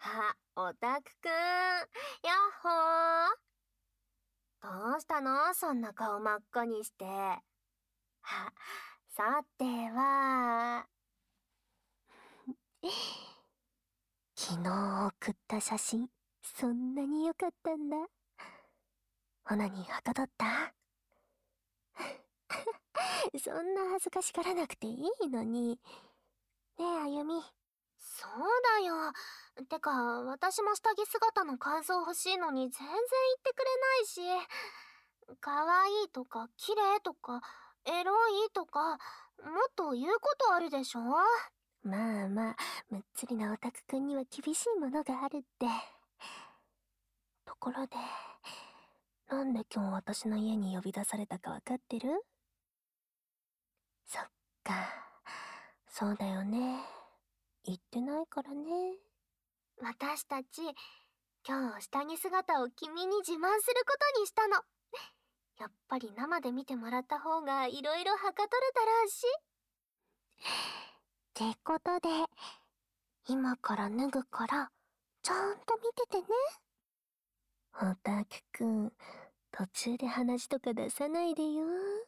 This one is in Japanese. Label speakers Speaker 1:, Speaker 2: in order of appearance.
Speaker 1: オタクくん。やっほー。どうしたのそんな顔真っ赤にして。さては。
Speaker 2: 昨日送った写真、そんなに良かったんだ。オナニーはかどった？そんな恥ずかしがらなくていいのに。ねえ、あゆみ。
Speaker 1: そうだよ。てか、私も下着姿の感想欲しいのに全然言ってくれないし。可愛いとか、綺麗とか、エロいとか、もっと言うことあるでしょ？
Speaker 2: まあまあ、むっつりなオタクくんには厳しいものがあるって。ところで、なんで今日私の家に呼び出されたかわかってる？そっか、そうだよね。言ってないからね。
Speaker 1: 私たち、今日下着姿を君に自慢することにしたの。やっぱり生で見てもらった方がいろいろはかどるだろうし。
Speaker 2: ってことで、今から脱ぐから、ちゃんと見ててね。オタクくん、途中で話とか出さないでよ。